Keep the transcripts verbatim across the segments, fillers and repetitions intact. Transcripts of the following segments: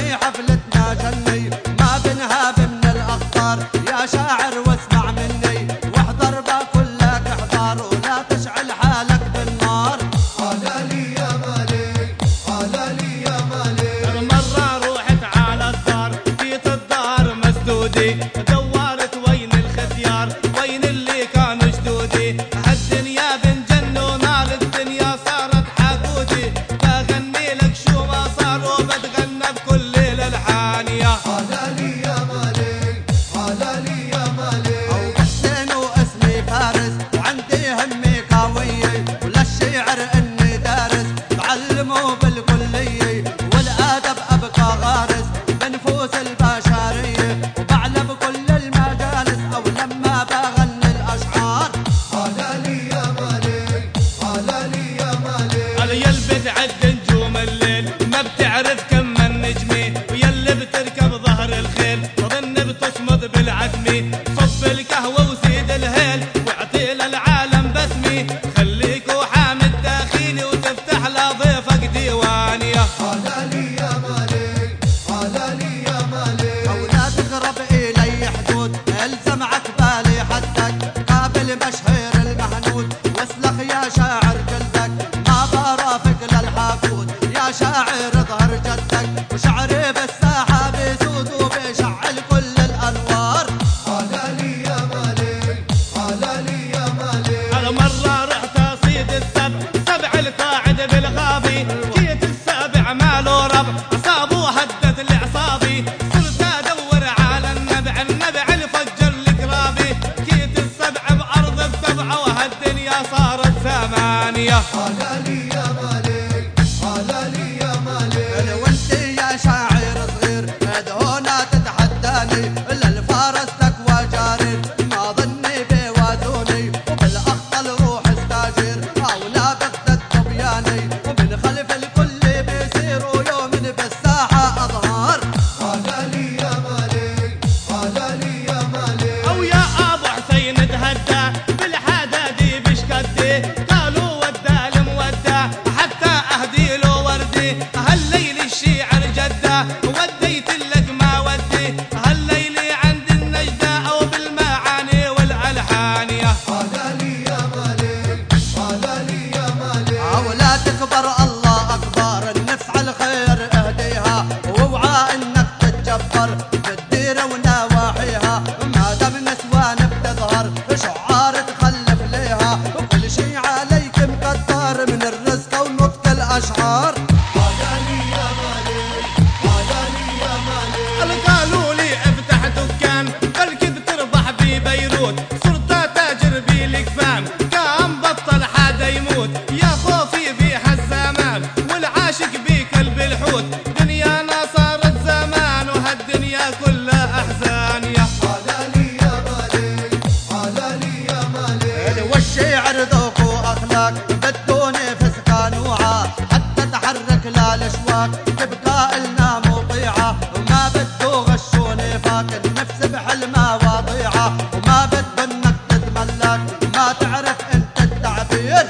غني حفلتنا جني ما بنهاب من الاخطار يا شاعر واسمع مني واحضر بكلك احضار ولا تشعل حالك بالنار. حلالي يا مالي حلالي يا مالي. مرة رحت على الدار جيت الدار مسدودي دورت وين الختيار وين اللي كانوا جدودي هالدنيا بنجن ونار الدنيا صارت حقودي بغني لك شو ما صار وبتغنى بكل الالحان يا حلالي يا مالي حلالي يا مالي. او حسين واسمي فارس وعندي همي قوية وللشعر اني دارس تعلموا بالكلية والادب ابقى غارس بنفوس البشرية وبعلى بكل المجالس او لما بغني الاشعار. حلالي يا مالي حلالي يا مالي. على يلي بتعد نجوم الليل ما بتعرف كم النجمي ويلي بتركب ظهر الخيل وظن بتصمد بالعتمي صب القهوة وزيد الهيل واعطي للعالم بسمي خليك وحامد داخلي وتفتح لضيفك ديوان يا حلالي يا مالي حلالي يا مالي. او لا تقرب الي حدود الزم عقبالي حدك قابل مشهير المهنود واسلخ يا شاعر جلدك ما برافق للحاقود يا شاعر ظهر جدك وشعري بالساحة بيسود وبيشعل كل الانوار. حلالي يا مالي حلالي يا مالي. على مرة رحت اصيد السبع سبع القاعد بالغابي جيت السابع ماله ربع اصابه هدت العصابي صرت ادور على النبع النبع الفجر الكرابي جيت السبع بارض السبعة وهالدنيا صارت ثمانية. حلالي يا مالي حلالي يا مالي. وانت يا شاعر صغير هنا تتحداني للفارس لك وجاري ما ظني بيوازوني وبالاخطل روح استاجر او لا بغداد طبياني ومن خلف الكل بيصيروا يوم بالساحة اظهار. حلالي يا مالي حلالي يا مالي. او يا ابو حسين تهدى بالحدادي بشكدي قالوا ودى المودى حتى اهدي له وردي هالليل الشيعر جده وديت لك ما ودي هالليل عند النجده او بالمعاني والالحان يا حلالي يا مالي حلالي يا مالي. او لا تكبر الله اكبر النفس على الخير اهديها واوعى انك تتجبر بالديره ونواحيها ما دام نسوان بتظهر شعار تخلف ليها وكل شي عليك مقدر من الرزق ونطق الاشعار. حلالي يا مالي حلالي يا مالي. قالوا لي افتح دكان بلكي بتربح ببيروت صرت تاجر بالكفان كان بطل حدا يموت يا خوفي بيح الزمان والعاشق بقلب الحوت دنيانا صارت زمان وهالدنيا كلها احزان يا حلالي يا مالي حلالي يا مالي. والشعر ذوق واخلاق بدوني فسقان وعا حتى تحرك لا الاشواق تبقى النا مطيعه وما بده غش ونفاق النفس بحلمها وضيعه وما بده انك تتملك ما تعرف انت التعبير.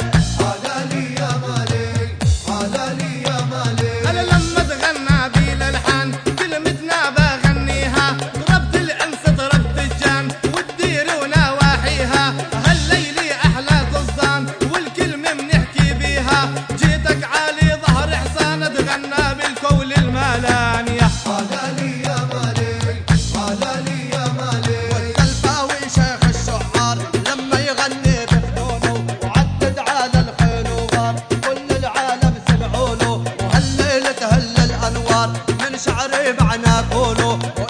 حلالي يا مالي حلالي يا مالي. انا لما اتغنى بالالحان كلمتنا بغنيها ضربت الانس ضربت الجان والدير ونواحيها هالليلي احلى قصدان والكلمه بنحكي بيها جيتك عالي ظهر حصان اتغنى بالكول المالان يا حلالي يا مالي حلالي يا مالي. والسلفاوي شيخ الشعار لما يغني بفنونه وعدد على الخيل وغار كل العالم سمعوا له وهالليل تهل الانوار من شعري معنى قوله.